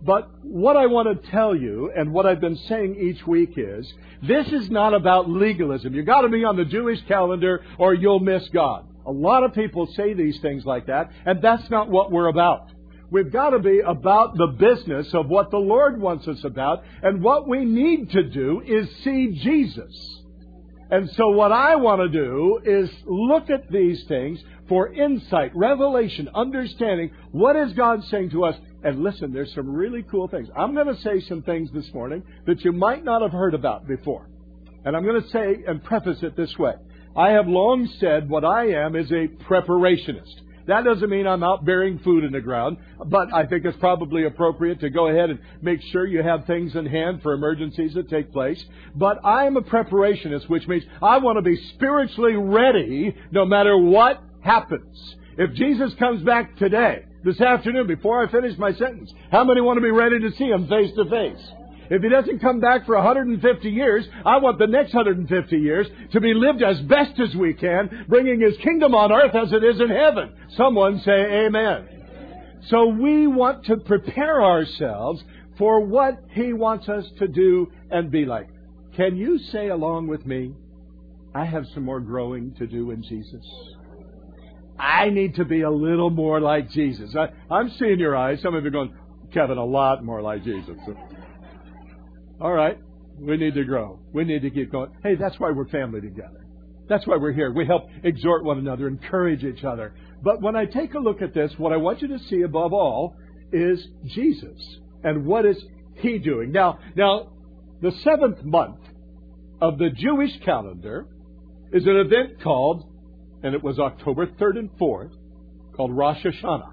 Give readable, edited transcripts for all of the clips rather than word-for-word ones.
But what I want to tell you, and what I've been saying each week is, this is not about legalism. You've got to be on the Jewish calendar or you'll miss God. A lot of people say these things like that, and that's not what we're about. We've got to be about the business of what the Lord wants us about, and what we need to do is see Jesus. And so what I want to do is look at these things for insight, revelation, understanding. What is God saying to us? And listen, there's some really cool things. I'm going to say some things this morning that you might not have heard about before. And I'm going to say and preface it this way. I have long said what I am is a preparationist. That doesn't mean I'm out burying food in the ground, but I think it's probably appropriate to go ahead and make sure you have things in hand for emergencies that take place. But I'm a preparationist, which means I want to be spiritually ready no matter what happens. If Jesus comes back today, this afternoon, before I finish my sentence, how many want to be ready to see Him face to face? If He doesn't come back for 150 years, I want the next 150 years to be lived as best as we can, bringing His kingdom on earth as it is in heaven. Someone say amen. So we want to prepare ourselves for what He wants us to do and be like. Can you say along with me, I have some more growing to do in Jesus? I need to be a little more like Jesus. I'm seeing your eyes. Some of you are going, Kevin, a lot more like Jesus. All right, we need to grow. We need to keep going. Hey, that's why we're family together. That's why we're here. We help exhort one another, encourage each other. But when I take a look at this, what I want you to see above all is Jesus. And what is He doing? Now, the 7th month of the Jewish calendar is an event called, and it was October 3rd and 4th, called Rosh Hashanah.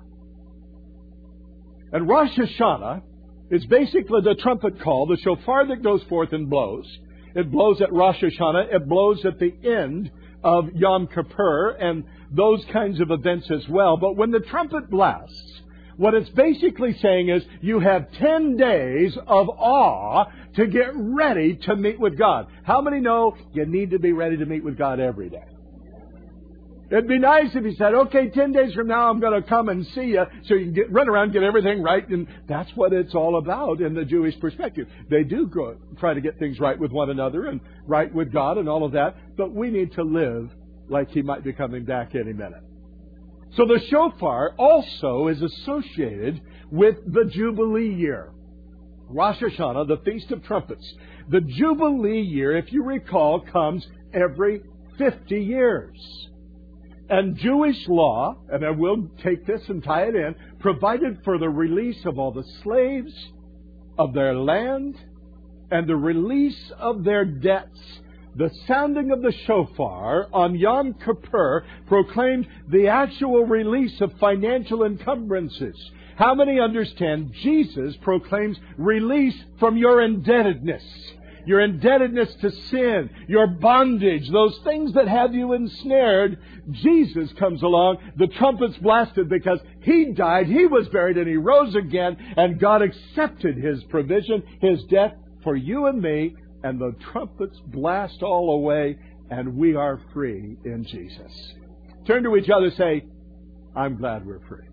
And Rosh Hashanah is basically the trumpet call, the shofar that goes forth and blows. It blows at Rosh Hashanah. It blows at the end of Yom Kippur and those kinds of events as well. But when the trumpet blasts, what it's basically saying is you have 10 days of awe to get ready to meet with God. How many know you need to be ready to meet with God every day? It'd be nice if He said, okay, 10 days from now I'm going to come and see you so you can run around, get everything right. And that's what it's all about in the Jewish perspective. They do try to get things right with one another and right with God and all of that. But we need to live like He might be coming back any minute. So the shofar also is associated with the Jubilee year. Rosh Hashanah, the Feast of Trumpets. The Jubilee year, if you recall, comes every 50 years. And Jewish law, and I will take this and tie it in, provided for the release of all the slaves of their land and the release of their debts. The sounding of the shofar on Yom Kippur proclaimed the actual release of financial encumbrances. How many understand Jesus proclaims release from your indebtedness? Your indebtedness to sin, your bondage, those things that have you ensnared. Jesus comes along, the trumpets blasted because He died, He was buried, and He rose again, and God accepted His provision, His death for you and me, and the trumpets blast all away, and we are free in Jesus. Turn to each other and say, I'm glad we're free.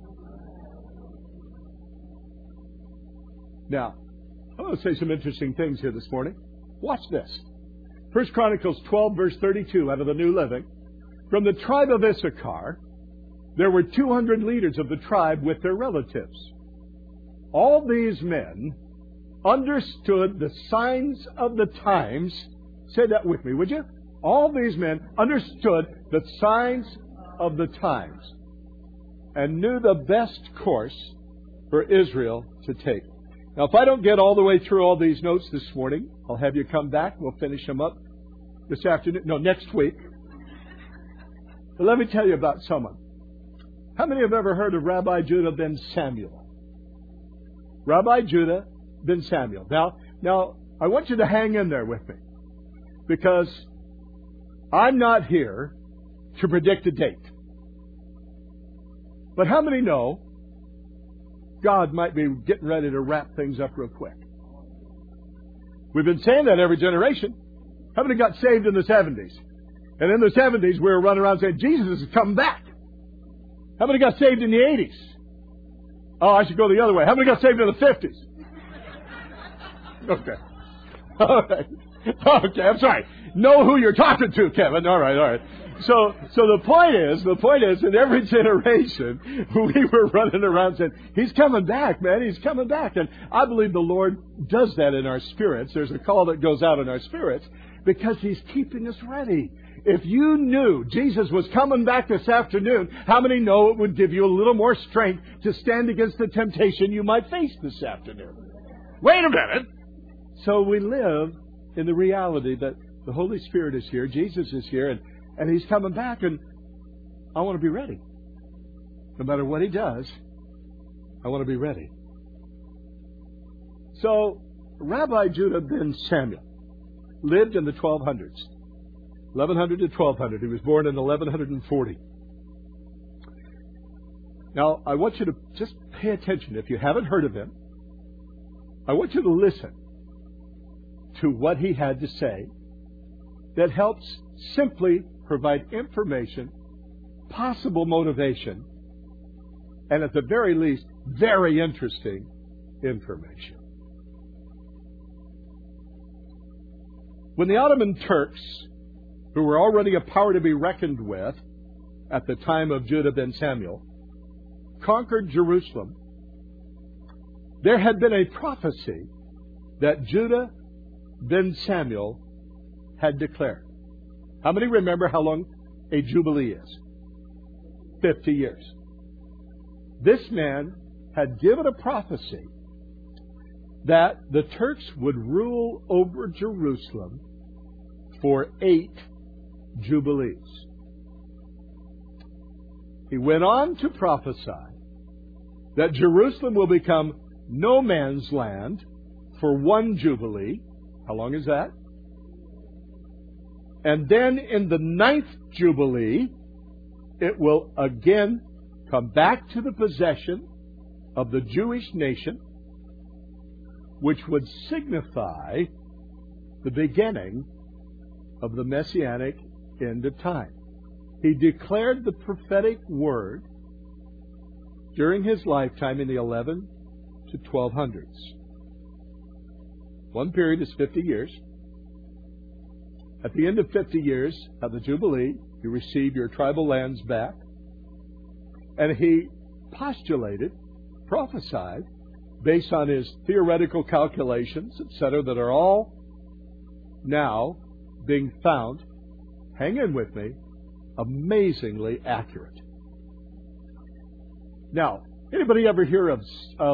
Now, I want to say some interesting things here this morning. Watch this. 1 Chronicles 12, verse 32 out of the New Living. From the tribe of Issachar, there were 200 leaders of the tribe with their relatives. All these men understood the signs of the times. Say that with me, would you? All these men understood the signs of the times and knew the best course for Israel to take. Now, if I don't get all the way through all these notes this morning, I'll have you come back. We'll finish them up this afternoon. No, next week. But let me tell you about someone. How many have ever heard of Rabbi Judah ben Samuel? Rabbi Judah ben Samuel. Now, I want you to hang in there with me, because I'm not here to predict a date. But how many know God might be getting ready to wrap things up real quick? We've been saying that every generation. How many got saved in the 70s? And in the 70s, we were running around saying, Jesus has come back. How many got saved in the 80s? Oh, I should go the other way. How many got saved in the 50s? Okay. All right. Okay, I'm sorry. Know who you're talking to, Kevin. All right. So the point is, in every generation, we were running around saying, He's coming back, man. He's coming back. And I believe the Lord does that in our spirits. There's a call that goes out in our spirits because He's keeping us ready. If you knew Jesus was coming back this afternoon, how many know it would give you a little more strength to stand against the temptation you might face this afternoon? Wait a minute. So we live in the reality that the Holy Spirit is here, Jesus is here, and He's coming back, and I want to be ready. No matter what He does, I want to be ready. So, Rabbi Judah ben Samuel lived in the 1200s. 1100 to 1200. He was born in 1140. Now, I want you to just pay attention. If you haven't heard of him, I want you to listen to what he had to say that helps simply provide information, possible motivation, and at the very least, very interesting information. When the Ottoman Turks, who were already a power to be reckoned with at the time of Judah ben Samuel, conquered Jerusalem, there had been a prophecy that Judah ben Samuel had declared. How many remember how long a jubilee is? 50 years. This man had given a prophecy that the Turks would rule over Jerusalem for 8 jubilees. He went on to prophesy that Jerusalem will become no man's land for 1 jubilee. How long is that? And then in the 9th jubilee, it will again come back to the possession of the Jewish nation, which would signify the beginning of the Messianic end of time. He declared the prophetic word during his lifetime in the 11 to 1200s. One period is 50 years. At the end of 50 years of the Jubilee, you receive your tribal lands back. And he postulated, prophesied, based on his theoretical calculations, etc., that are all now being found, hang in with me, amazingly accurate. Now, anybody ever hear of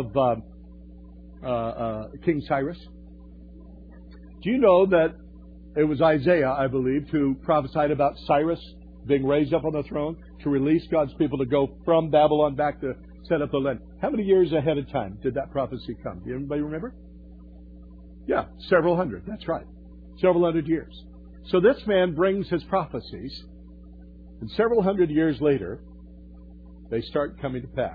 King Cyrus? Do you know that it was Isaiah, I believe, who prophesied about Cyrus being raised up on the throne to release God's people to go from Babylon back to set up the land? How many years ahead of time did that prophecy come? Do anybody remember? Yeah, several hundred. That's right. Several hundred years. So this man brings his prophecies, and several hundred years later, they start coming to pass.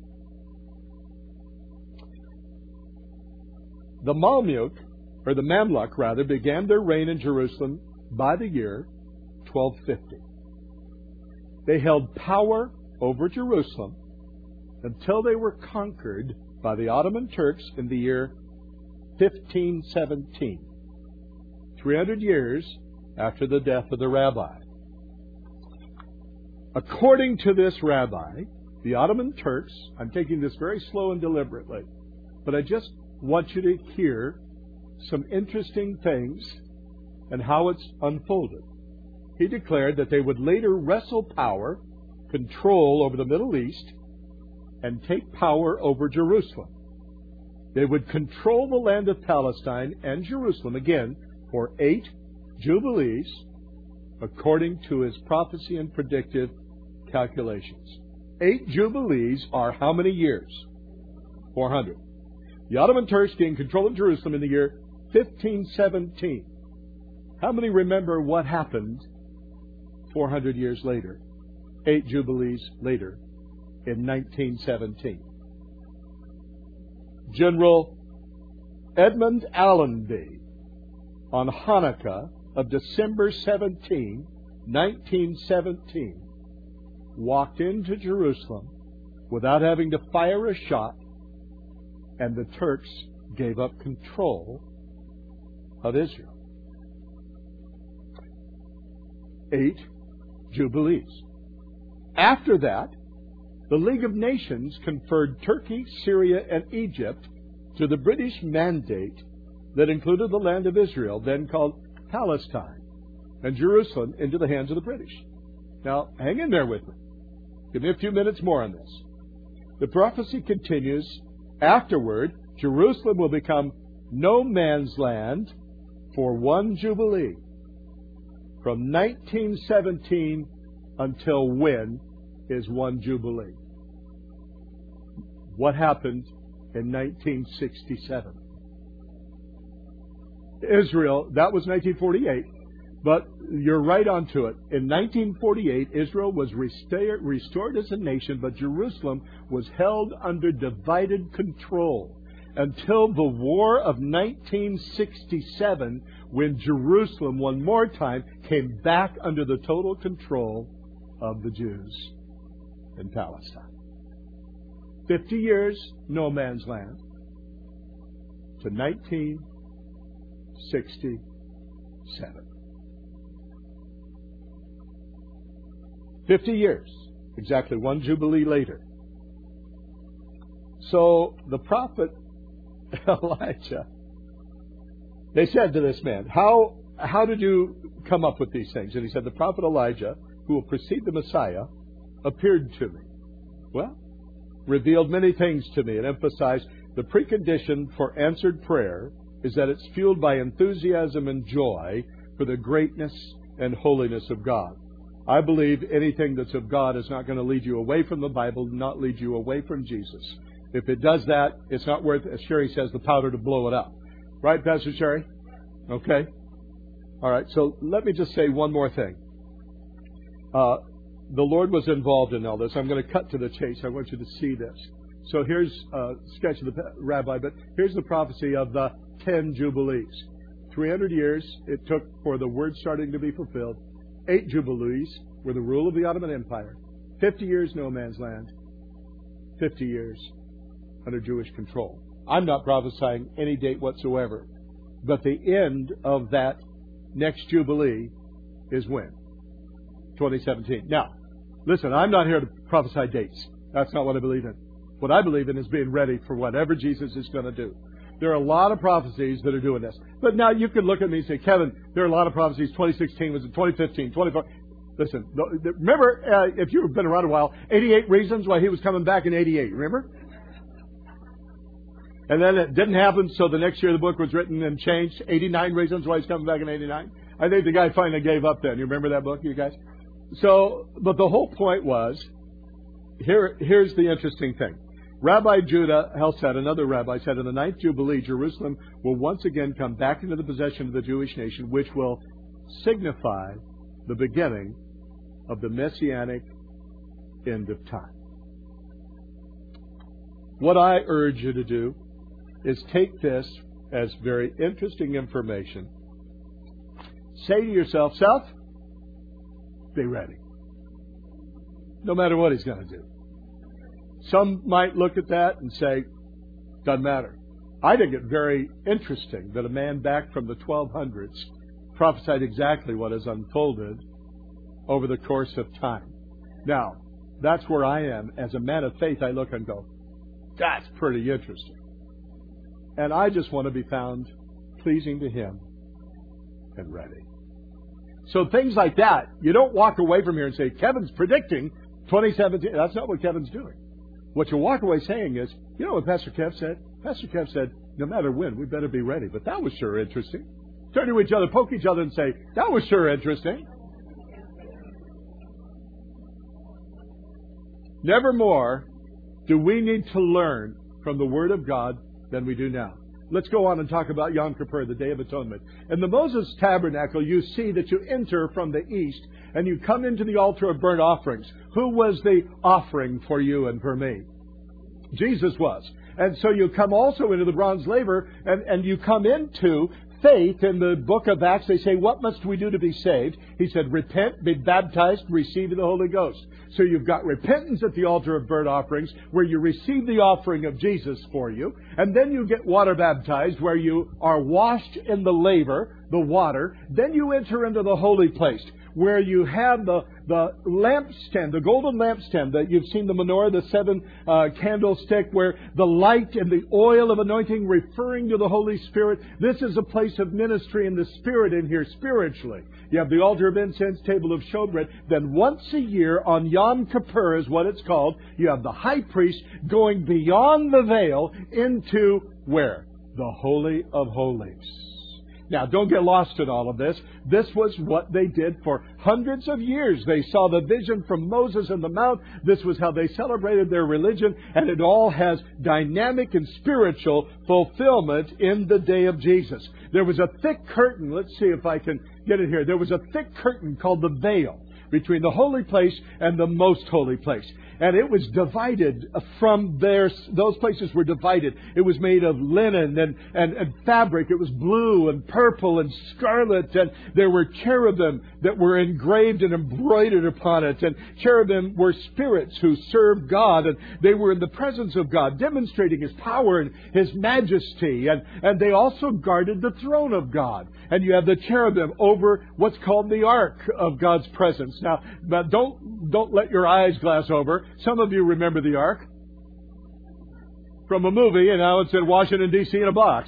The Mamluk rather, began their reign in Jerusalem by the year 1250. They held power over Jerusalem until they were conquered by the Ottoman Turks in the year 1517, 300 years after the death of the rabbi. According to this rabbi, the Ottoman Turks, I'm taking this very slow and deliberately, but I just want you to hear some interesting things and how it's unfolded. He declared that they would later wrestle power, control over the Middle East, and take power over Jerusalem. They would control the land of Palestine and Jerusalem again for 8 jubilees, according to his prophecy and predictive calculations. 8 jubilees are how many years? 400. The Ottoman Turks gained control of Jerusalem in the year 1517. How many remember what happened 400 years later, 8 jubilees later, in 1917? General Edmund Allenby, on Hanukkah of December 17, 1917, walked into Jerusalem without having to fire a shot, and the Turks gave up control of Israel. 8 Jubilees. After that, the League of Nations conferred Turkey, Syria, and Egypt to the British mandate that included the land of Israel, then called Palestine, and Jerusalem into the hands of the British. Now, hang in there with me. Give me a few minutes more on this. The prophecy continues. Afterward, Jerusalem will become no man's land for one Jubilee. From 1917 until when is one Jubilee? What happened in 1967? Israel, that was 1948, but you're right onto it. In 1948, Israel was restored as a nation, but Jerusalem was held under divided control until the War of 1967, when Jerusalem, one more time, came back under the total control of the Jews in Palestine. 50 years, no man's land, to 1967. 50 years, exactly one Jubilee later. So the prophet Elijah, they said to this man, how did you come up with these things? And he said, the prophet Elijah, who will precede the Messiah, appeared to me. Well, revealed many things to me and emphasized the precondition for answered prayer is that it's fueled by enthusiasm and joy for the greatness and holiness of God. I believe anything that's of God is not going to lead you away from the Bible, not lead you away from Jesus. If it does that, it's not worth, as Sherry says, the powder to blow it up. Right, Pastor Sherry? Okay. All right, so let me just say one more thing. The Lord was involved in all this. I'm going to cut to the chase. I want you to see this. So here's a sketch of the rabbi, but here's the prophecy of the 10 Jubilees. 300 years it took for the word starting to be fulfilled. 8 Jubilees were the rule of the Ottoman Empire. 50 years no man's land. 50 years under Jewish control. I'm not prophesying any date whatsoever. But the end of that next Jubilee is when? 2017. Now, listen, I'm not here to prophesy dates. That's not what I believe in. What I believe in is being ready for whatever Jesus is going to do. There are a lot of prophecies that are doing this. But now you could look at me and say, Kevin, there are a lot of prophecies. 2016 was in 2015, 24. Listen, remember, if you've been around a while, 88 reasons why he was coming back in 88. Remember? And then it didn't happen, so the next year the book was written and changed. 89 reasons why he's coming back in 89. I think the guy finally gave up then. You remember that book, you guys? So, but the whole point was, here's the interesting thing. Rabbi Judah Helsed, another rabbi, said in the 9th Jubilee, Jerusalem will once again come back into the possession of the Jewish nation, which will signify the beginning of the messianic end of time. What I urge you to do is take this as very interesting information. Say to yourself, self, be ready. No matter what he's going to do. Some might look at that and say, doesn't matter. I think it very interesting that a man back from the 1200s prophesied exactly what has unfolded over the course of time. Now, that's where I am. As a man of faith, I look and go, that's pretty interesting. And I just want to be found pleasing to Him and ready. So things like that, you don't walk away from here and say, Kevin's predicting 2017. That's not what Kevin's doing. What you walk away saying is, you know what Pastor Kev said? Pastor Kev said, no matter when, we better be ready. But that was sure interesting. Turn to each other, poke each other and say, that was sure interesting. Never more do we need to learn from the Word of God than we do now. Let's go on and talk about Yom Kippur, the Day of Atonement. In the Moses Tabernacle, you see that you enter from the east and you come into the altar of burnt offerings. Who was the offering for you and for me? Jesus was. And so you come also into the bronze laver and you come into faith in the book of Acts, they say, what must we do to be saved? He said, repent, be baptized, receive the Holy Ghost. So you've got repentance at the altar of burnt offerings, where you receive the offering of Jesus for you. And then you get water baptized, where you are washed in the laver, the water. Then you enter into the holy place, where you have the lampstand, the golden lampstand that you've seen, the menorah, the seven candlestick, where the light and the oil of anointing referring to the Holy Spirit. This is a place of ministry in the Spirit in here spiritually. You have the altar of incense, table of showbread. Then once a year on Yom Kippur is what it's called, you have the high priest going beyond the veil into where? The Holy of Holies. Now, don't get lost in all of this. This was what they did for hundreds of years. They saw the vision from Moses on the Mount. This was how they celebrated their religion. And it all has dynamic and spiritual fulfillment in the day of Jesus. There was a thick curtain. Let's see if I can get it here. There was a thick curtain called the veil between the holy place and the most holy place. And it was divided from there. Those places were divided. It was made of linen and fabric. It was blue and purple and scarlet. And there were cherubim that were engraved and embroidered upon it. And cherubim were spirits who served God. And they were in the presence of God, demonstrating His power and His majesty. And they also guarded the throne of God. And you have the cherubim over what's called the Ark of God's presence. Now don't let your eyes glass over. Some of you remember the Ark from a movie, and now it's in Washington, D.C. in a box.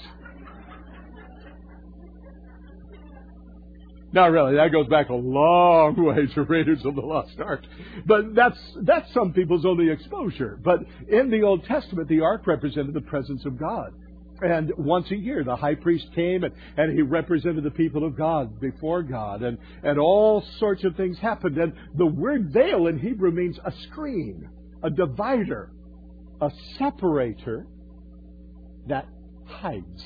Not really. That goes back a long way to Raiders of the Lost Ark. But that's some people's only exposure. But in the Old Testament, the Ark represented the presence of God. And once a year, the high priest came and he represented the people of God before God. And all sorts of things happened. And the word veil in Hebrew means a screen, a divider, a separator that hides.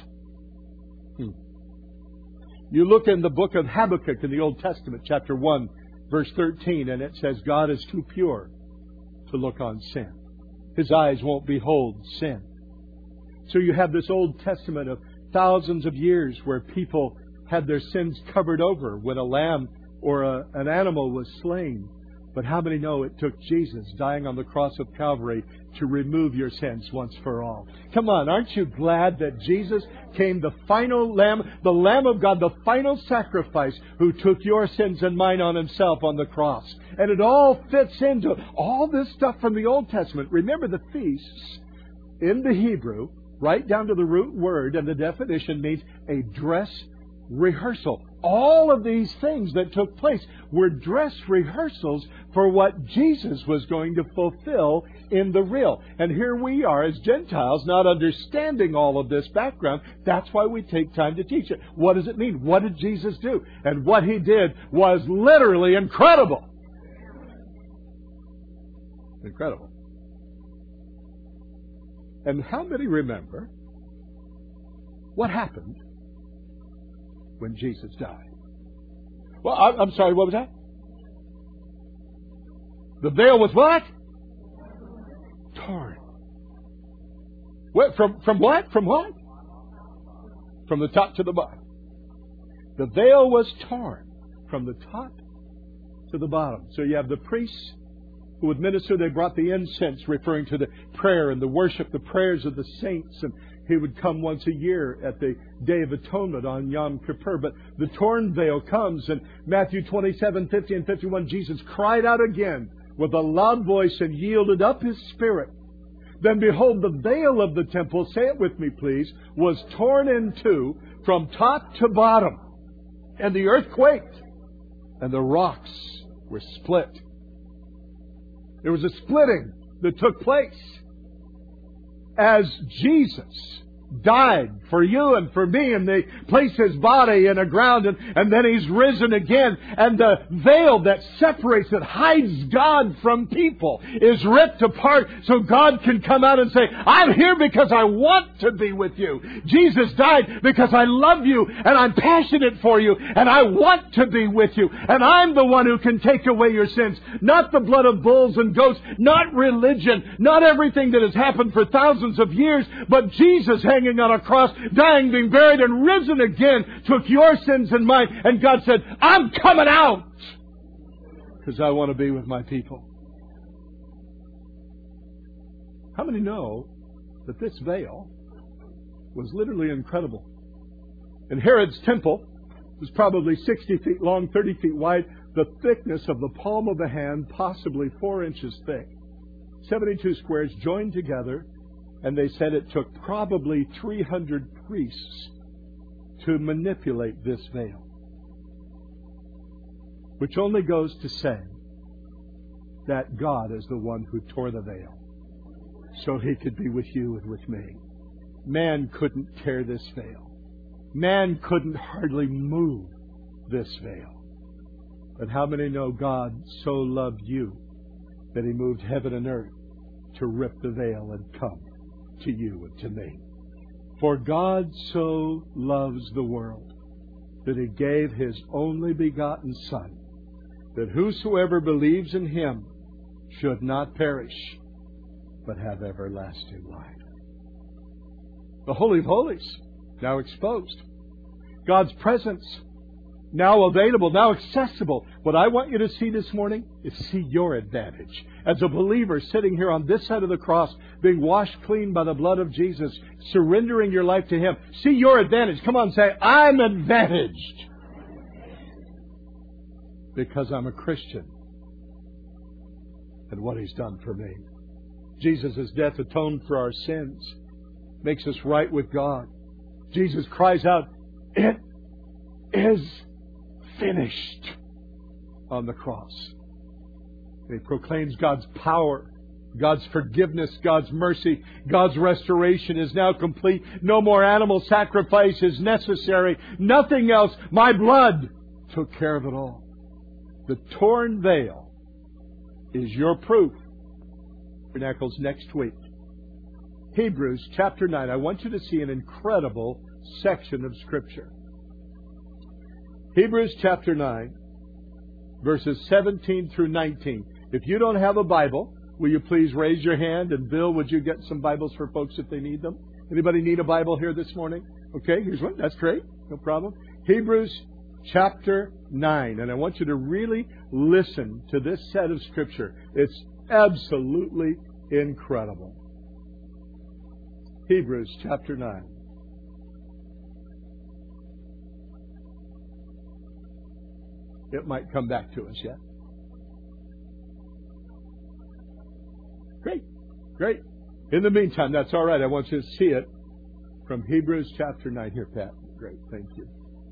You look in the book of Habakkuk in the Old Testament, chapter 1, verse 13, and it says, God is too pure to look on sin. His eyes won't behold sin. So you have this Old Testament of thousands of years where people had their sins covered over when a lamb or an animal was slain. But how many know it took Jesus dying on the cross of Calvary to remove your sins once for all? Come on, aren't you glad that Jesus came, the final Lamb, the Lamb of God, the final sacrifice, who took your sins and mine on Himself on the cross? And it all fits into all this stuff from the Old Testament. Remember, the feasts in the Hebrew, right down to the root word, and the definition means a dress rehearsal. All of these things that took place were dress rehearsals for what Jesus was going to fulfill in the real. And here we are as Gentiles, not understanding all of this background. That's why we take time to teach it. What does it mean? What did Jesus do? And what He did was literally incredible. Incredible. And how many remember what happened when Jesus died? Well, I'm sorry, what was that? The veil was what? Torn. What, from what? From what? From the top to the bottom. The veil was torn from the top to the bottom. So you have the priests who would minister. They brought the incense, referring to the prayer and the worship, the prayers of the saints. And He would come once a year at the Day of Atonement on Yom Kippur. But the torn veil comes, and Matthew 27, 50 and 51, Jesus cried out again with a loud voice and yielded up His spirit. Then behold, the veil of the temple, say it with me please, was torn in two from top to bottom. And the earth quaked, and the rocks were split. There was a splitting that took place as Jesus died for you and for me, and they placed His body in the ground, and then He's risen again, and the veil that separates, that hides God from people, is ripped apart so God can come out and say, I'm here because I want to be with you. Jesus died because I love you and I'm passionate for you and I want to be with you, and I'm the one who can take away your sins. Not the blood of bulls and goats, not religion, not everything that has happened for thousands of years, but Jesus hanging hanging on a cross, dying, being buried, and risen again, took your sins and mine. And God said, I'm coming out because I want to be with my people. How many know that this veil was literally incredible? In Herod's temple, it was probably 60 feet long, 30 feet wide, the thickness of the palm of a hand, possibly 4 inches thick. 72 squares joined together, and they said it took probably 300 priests to manipulate this veil. Which only goes to say that God is the one who tore the veil so He could be with you and with me. Man couldn't tear this veil. Man couldn't hardly move this veil. But how many know God so loved you that He moved heaven and earth to rip the veil and come to you and to me? For God so loves the world that He gave His only begotten Son, that whosoever believes in Him should not perish, but have everlasting life. The Holy of Holies, now exposed. God's presence, now available, now accessible. What I want you to see this morning is see your advantage. As a believer sitting here on this side of the cross, being washed clean by the blood of Jesus, surrendering your life to Him. See your advantage. Come on, say, I'm advantaged. Because I'm a Christian. And what He's done for me. Jesus' death atoned for our sins. Makes us right with God. Jesus cries out, it is finished on the cross. He proclaims God's power, God's forgiveness, God's mercy, God's restoration is now complete. No more animal sacrifice is necessary. Nothing else. My blood took care of it all. The torn veil is your proof. Tabernacles next week. Hebrews chapter 9. I want you to see an incredible section of Scripture. Hebrews chapter 9, verses 17 through 19. If you don't have a Bible, will you please raise your hand? And Bill, would you get some Bibles for folks if they need them? Anybody need a Bible here this morning? Okay, here's one. That's great. No problem. Hebrews chapter 9. And I want you to really listen to this set of Scripture. It's absolutely incredible. Hebrews chapter 9. It might come back to us yet. Great. Great. In the meantime, that's all right. I want you to see it from Hebrews chapter 9. Here, Pat. Great. Thank you.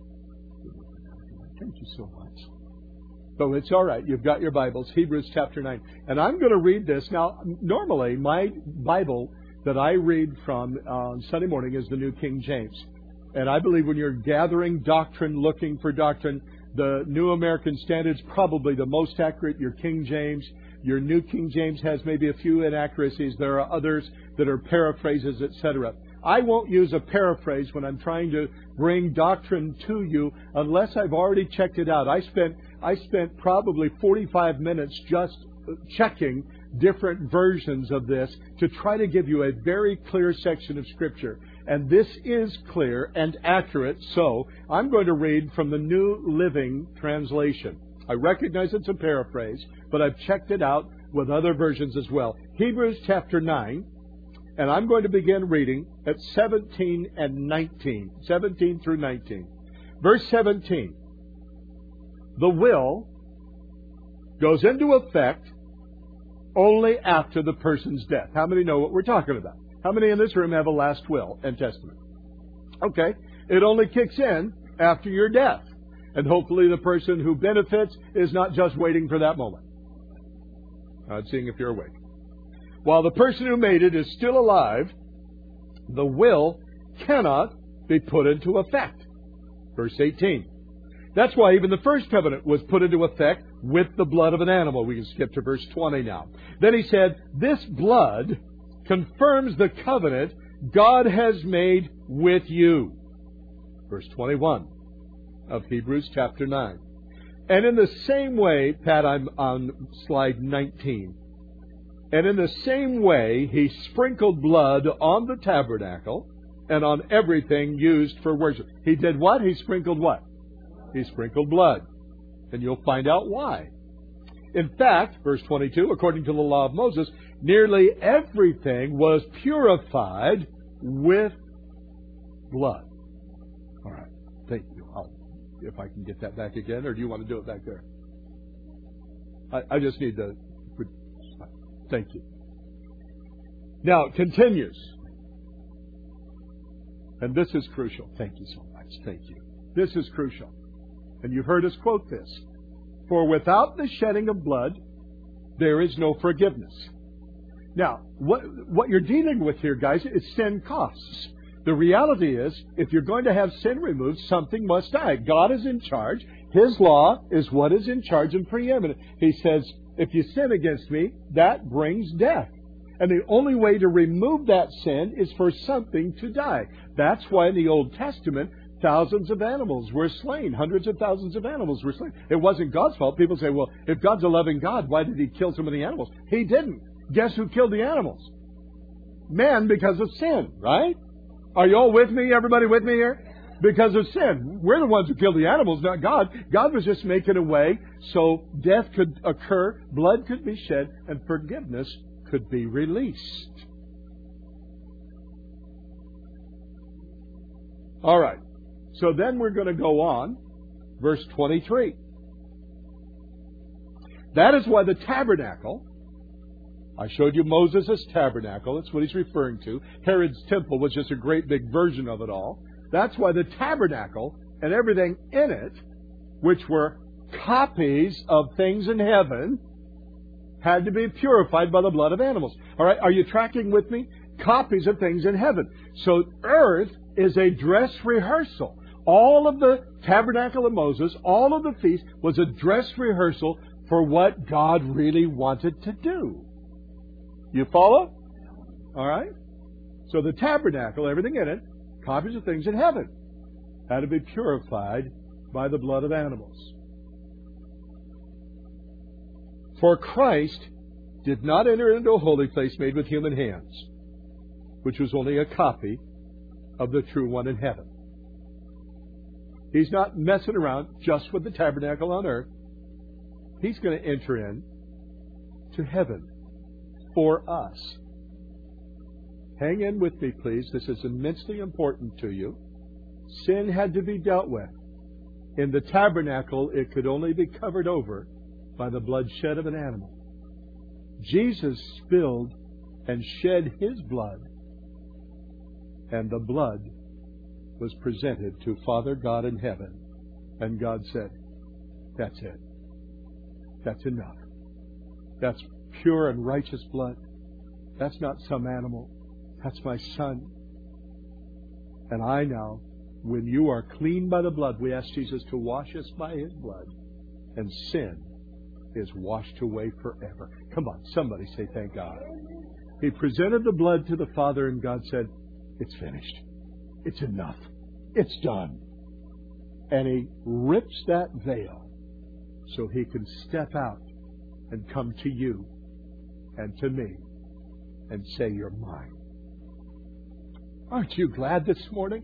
Thank you so much. So it's all right. You've got your Bibles. Hebrews chapter 9. And I'm going to read this. Now, normally, my Bible that I read from on Sunday morning is the New King James. And I believe when you're gathering doctrine, looking for doctrine, the New American Standard is probably the most accurate. Your King James, your New King James has maybe a few inaccuracies. There are others that are paraphrases, etc. I won't use a paraphrase when I'm trying to bring doctrine to you unless I've already checked it out. I spent probably 45 minutes just checking different versions of this to try to give you a very clear section of Scripture. And this is clear and accurate, so I'm going to read from the New Living Translation. I recognize it's a paraphrase, but I've checked it out with other versions as well. Hebrews chapter 9, and I'm going to begin reading at 17 and 19. 17 through 19. Verse 17. The will goes into effect only after the person's death. How many know what we're talking about? How many in this room have a last will and testament? Okay. It only kicks in after your death. And hopefully the person who benefits is not just waiting for that moment. I'm seeing if you're awake. While the person who made it is still alive, the will cannot be put into effect. Verse 18. That's why even the first covenant was put into effect with the blood of an animal. We can skip to verse 20 now. Then he said, this blood confirms the covenant God has made with you. Verse 21 of Hebrews chapter 9. And in the same way, Pat, I'm on slide 19. And in the same way, he sprinkled blood on the tabernacle and on everything used for worship. He did what? He sprinkled what? He sprinkled blood. And you'll find out why. In fact, verse 22, according to the law of Moses, nearly everything was purified with blood. All right. Thank you. If I can get that back again, or do you want to do it back there? I just need to... Thank you. Now, it continues. And this is crucial. Thank you so much. Thank you. This is crucial. And you've heard us quote this. For without the shedding of blood, there is no forgiveness. Now, what you're dealing with here, guys, is sin costs. The reality is, if you're going to have sin removed, something must die. God is in charge. His law is what is in charge and preeminent. He says, if you sin against me, that brings death. And the only way to remove that sin is for something to die. That's why in the Old Testament, thousands of animals were slain. Hundreds of thousands of animals were slain. It wasn't God's fault. People say, well, if God's a loving God, why did He kill so many animals? He didn't. Guess who killed the animals? Man, because of sin, right? Are you all with me? Everybody with me here? Because of sin. We're the ones who killed the animals, not God. God was just making a way so death could occur, blood could be shed, and forgiveness could be released. All right. So then we're going to go on. Verse 23. That is why the tabernacle, I showed you Moses' tabernacle. That's what he's referring to. Herod's temple was just a great big version of it all. That's why the tabernacle and everything in it, which were copies of things in heaven, had to be purified by the blood of animals. All right, are you tracking with me? Copies of things in heaven. So earth is a dress rehearsal. All of the tabernacle of Moses, all of the feast was a dress rehearsal for what God really wanted to do. You follow? All right? So the tabernacle, everything in it, copies of things in heaven, had to be purified by the blood of animals. For Christ did not enter into a holy place made with human hands, which was only a copy of the true one in heaven. He's not messing around just with the tabernacle on earth. He's going to enter in to heaven for us. Hang in with me, please. This is immensely important to you. Sin had to be dealt with. In the tabernacle, it could only be covered over by the bloodshed of an animal. Jesus spilled and shed His blood, and the blood was presented to Father God in heaven. And God said, that's it. That's enough. That's pure and righteous blood. That's not some animal. That's my Son. And I now, when you are clean by the blood, we ask Jesus to wash us by His blood, and sin is washed away forever. Come on, somebody say thank God. He presented the blood to the Father, and God said, it's finished. It's enough. It's done. And He rips that veil so He can step out and come to you and to me and say, you're mine. Aren't you glad this morning?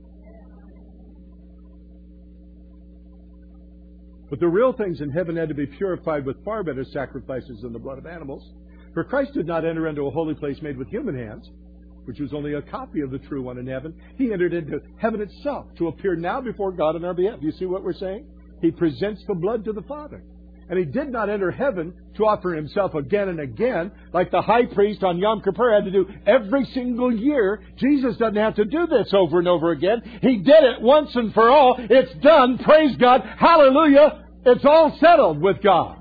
But the real things in heaven had to be purified with far better sacrifices than the blood of animals. For Christ did not enter into a holy place made with human hands, which was only a copy of the true one in heaven. He entered into heaven itself to appear now before God on our behalf. You see what we're saying? He presents the blood to the Father. And He did not enter heaven to offer Himself again and again, like the high priest on Yom Kippur had to do every single year. Jesus doesn't have to do this over and over again. He did it once and for all. It's done. Praise God. Hallelujah. It's all settled with God.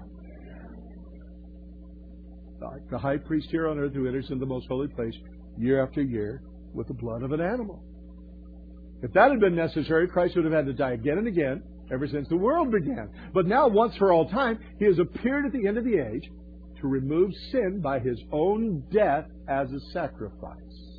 Like the high priest here on earth who enters into the most holy place year after year with the blood of an animal. If that had been necessary, Christ would have had to die again and again ever since the world began. But now, once for all time, He has appeared at the end of the age to remove sin by His own death as a sacrifice.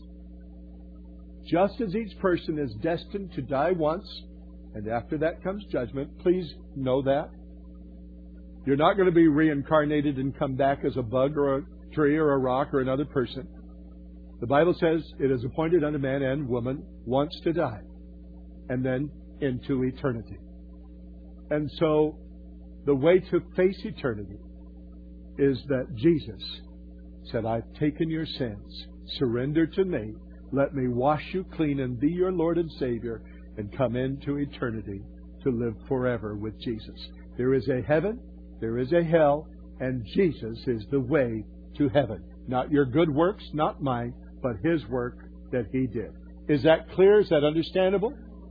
Just as each person is destined to die once, and after that comes judgment, please know that. You're not going to be reincarnated and come back as a bug or a tree or a rock or another person. The Bible says it is appointed unto man and woman once to die, and then into eternity. And so the way to face eternity is that Jesus said, I've taken your sins, surrender to me, let me wash you clean and be your Lord and Savior, and come into eternity to live forever with Jesus. There is a heaven, there is a hell, and Jesus is the way to heaven. Not your good works, not mine, but His work that He did. Is that clear? Is that understandable?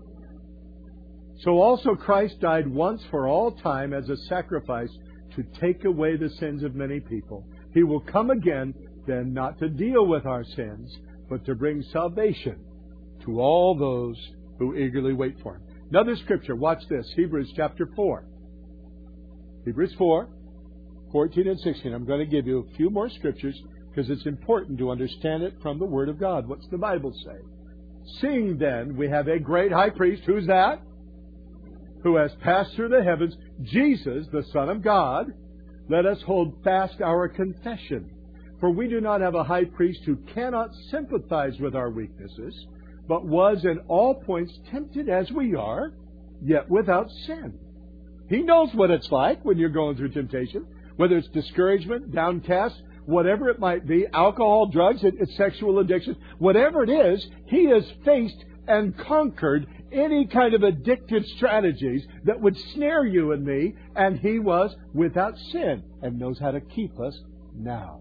So also Christ died once for all time as a sacrifice to take away the sins of many people. He will come again, then not to deal with our sins, but to bring salvation to all those who eagerly wait for Him. Another scripture, watch this, Hebrews chapter 4. Hebrews 4, 14 and 16. I'm going to give you a few more scriptures because it's important to understand it from the Word of God. What's the Bible say? Seeing then we have a great high priest, who's that? Who has passed through the heavens, Jesus, the Son of God, let us hold fast our confession. For we do not have a high priest who cannot sympathize with our weaknesses, but was in all points tempted as we are, yet without sin. He knows what it's like when you're going through temptation, whether it's discouragement, downcast, whatever it might be, alcohol, drugs, it's sexual addiction, whatever it is, He has faced and conquered any kind of addictive strategies that would snare you and me, and He was without sin and knows how to keep us now.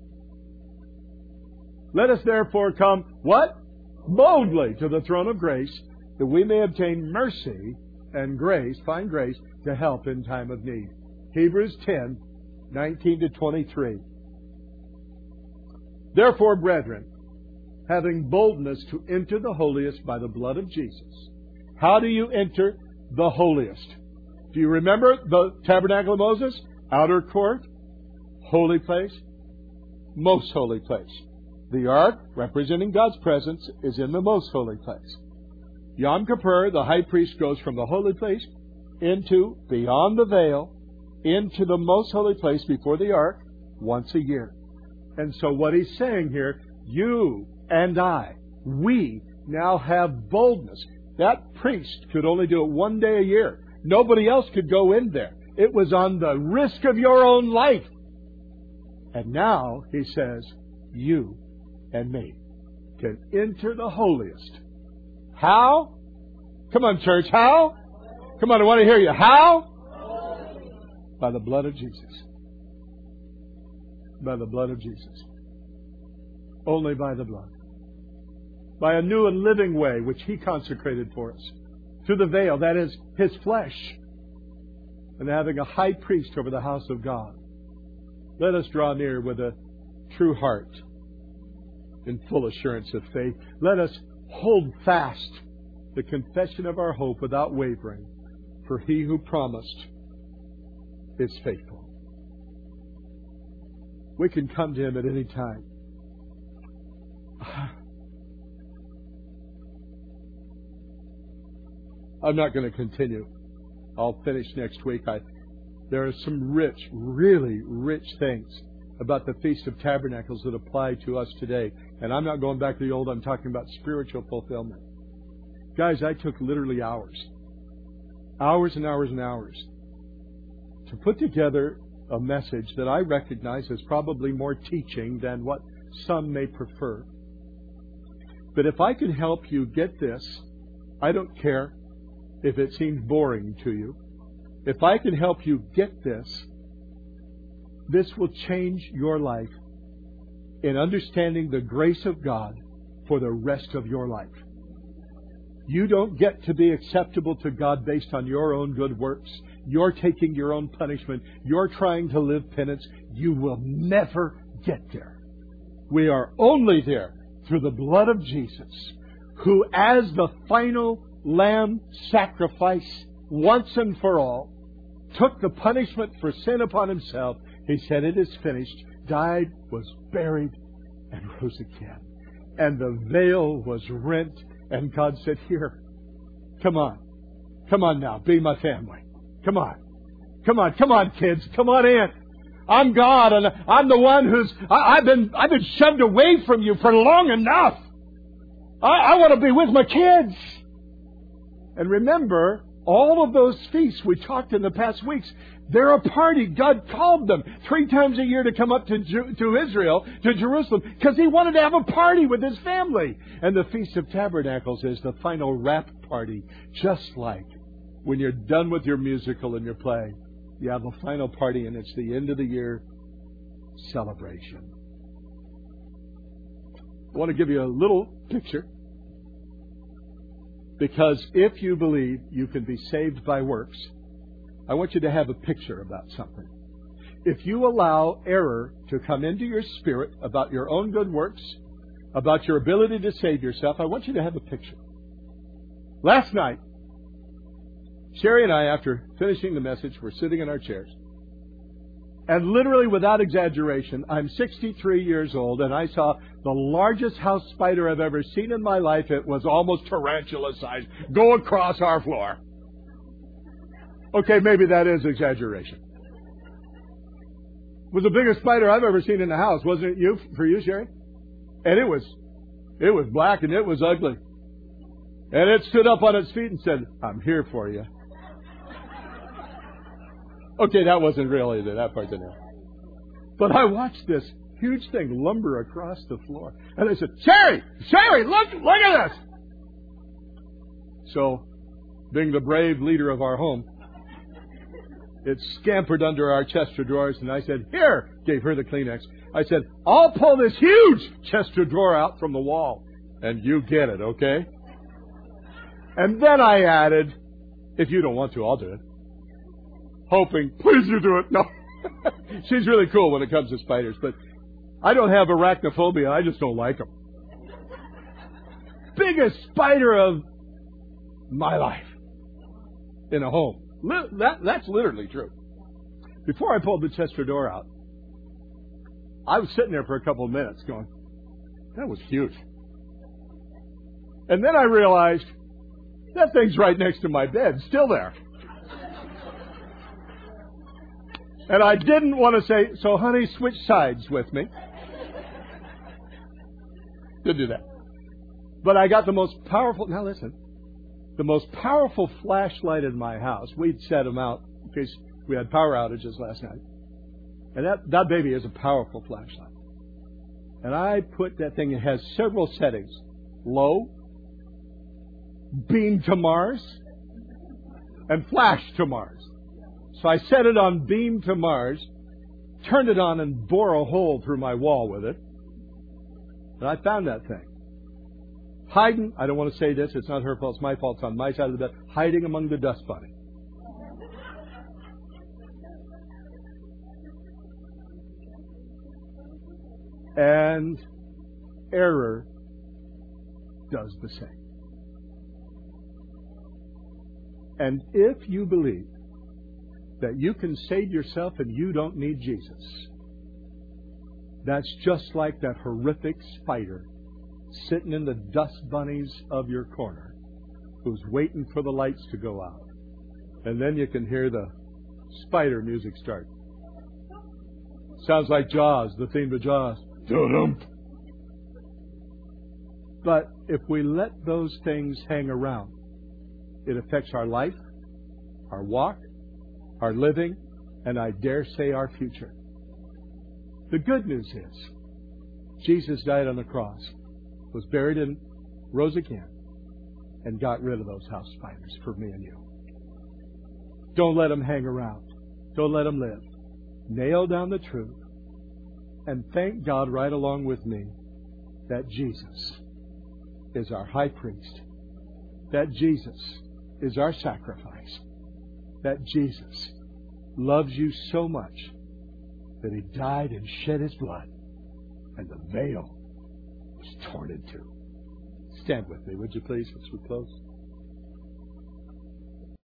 Let us therefore come, what? Boldly to the throne of grace, that we may obtain mercy and grace, find grace, to help in time of need. Hebrews 10, 19 to 23. Therefore, brethren, having boldness to enter the holiest by the blood of Jesus. How do you enter the holiest? Do you remember the tabernacle of Moses? Outer court, holy place, most holy place. The ark, representing God's presence, is in the most holy place. Yom Kippur, the high priest goes from the holy place into, beyond the veil, into the most holy place before the ark once a year. And so what he's saying here, you and I, we now have boldness. That priest could only do it one day a year. Nobody else could go in there. It was on the risk of your own life. And now, he says, you and me can enter the holiest. How? Come on, church. How? Come on, I want to hear you. How? By the blood of Jesus. By the blood of Jesus. Only by the blood. By a new and living way which He consecrated for us. Through the veil, that is His flesh. And having a high priest over the house of God. Let us draw near with a true heart in full assurance of faith. Let us hold fast the confession of our hope without wavering. For He who promised is faithful. We can come to Him at any time. I'm not going to continue. I'll finish next week. There are some rich, really rich things about the Feast of Tabernacles that apply to us today. And I'm not going back to the old, I'm talking about spiritual fulfillment. Guys, I took literally hours. Hours and hours and hours to put together a message that I recognize as probably more teaching than what some may prefer. But if I can help you get this, I don't care if it seems boring to you. If I can help you get this, this will change your life in understanding the grace of God for the rest of your life. You don't get to be acceptable to God based on your own good works. You're taking your own punishment. You're trying to live penance. You will never get there. We are only there through the blood of Jesus, who as the final lamb sacrifice once and for all, took the punishment for sin upon Himself. He said, it is finished, died, was buried, and rose again. And the veil was rent, and God said, here, come on. Come on now, be my family. Come on. Come on, come on, kids. Come on in. I'm God, and I'm the one I've been shoved away from you for long enough. I want to be with my kids. And remember, all of those feasts we talked in the past weeks, they're a party. God called them 3 times a year to come up to Israel, to Jerusalem, because He wanted to have a party with His family. And the Feast of Tabernacles is the final wrap party, just like when you're done with your musical and your play. You have a final party, and it's the end of the year celebration. I want to give you a little picture. Because if you believe you can be saved by works, I want you to have a picture about something. If you allow error to come into your spirit about your own good works, about your ability to save yourself, I want you to have a picture. Last night, Sherry and I, after finishing the message, were sitting in our chairs. And literally, without exaggeration, I'm 63 years old, and I saw the largest house spider I've ever seen in my life. It was almost tarantula size. Go across our floor. Okay, maybe that is exaggeration. It was the biggest spider I've ever seen in the house, wasn't it for you, Sherry? And it was black and it was ugly. And it stood up on its feet and said, "I'm here for you." Okay, that wasn't real either. That part didn't happen. But I watched this huge thing lumber across the floor. And I said, Sherry, look at this. So, being the brave leader of our home, it scampered under our chest of drawers, and I said, "Here," gave her the Kleenex. I said, "I'll pull this huge chest of drawer out from the wall, and you get it, okay?" And then I added, "If you don't want to, I'll do it." Hoping, please you do it. No. She's really cool when it comes to spiders, but I don't have arachnophobia. I just don't like them. Biggest spider of my life in a home. That's literally true. Before I pulled the Chester door out, I was sitting there for a couple of minutes going, that was huge. And then I realized, that thing's right next to my bed, still there. And I didn't want to say, "So honey, switch sides with me." Didn't do that. But I got the most powerful, now listen, the most powerful flashlight in my house. We'd set them out in case we had power outages last night. And that baby is a powerful flashlight. And I put that thing, it has several settings. Low, beam to Mars, and flash to Mars. So I set it on beam to Mars, turned it on and bore a hole through my wall with it. And I found that thing. Hiding, I don't want to say this, it's not her fault, it's my fault, it's on my side of the bed, hiding among the dust bunny. And error does the same. And if you believe that you can save yourself and you don't need Jesus, that's just like that horrific spider sitting in the dust bunnies of your corner who's waiting for the lights to go out. And then you can hear the spider music start. Sounds like Jaws, the theme to Jaws. Dum. But if we let those things hang around, it affects our life, our walk, our living, and I dare say our future. The good news is, Jesus died on the cross, was buried and rose again, and got rid of those house spiders for me and you. Don't let them hang around. Don't let them live. Nail down the truth, and thank God right along with me that Jesus is our high priest, that Jesus is our sacrifice, that Jesus loves you so much that He died and shed His blood, and the veil was torn in two. Stand with me, would you please, as we close?